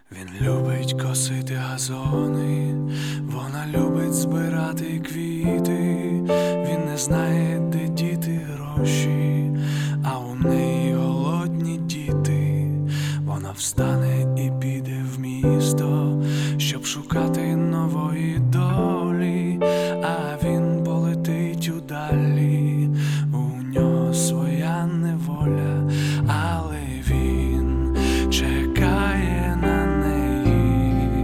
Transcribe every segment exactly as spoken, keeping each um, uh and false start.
Він любить косити газони, вона любить збирати квіти. Він не знає, де діти гроші, а у неї голодні діти. Вона встане і піде в місто, щоб шукати нової долі, а він полетить удалі, у нього своя неволя, але він чекає на неї.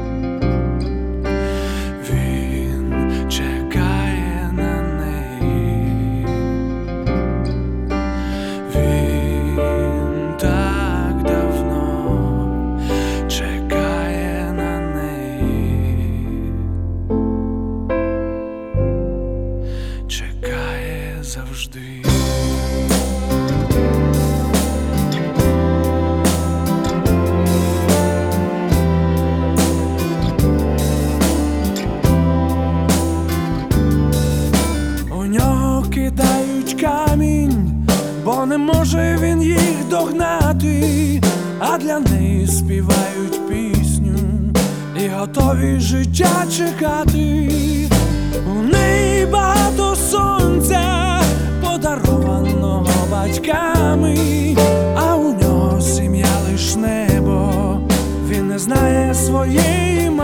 Він чекає на неї. Він так давно чекає на неї. Чекає завжди. У нього кидають камінь, бо не може він їх догнати, а для неї співають пісню і готові життя чекати. У неї багато сонця, подарованого батьками, а у нього сім'я лиш небо. Він не знає своєї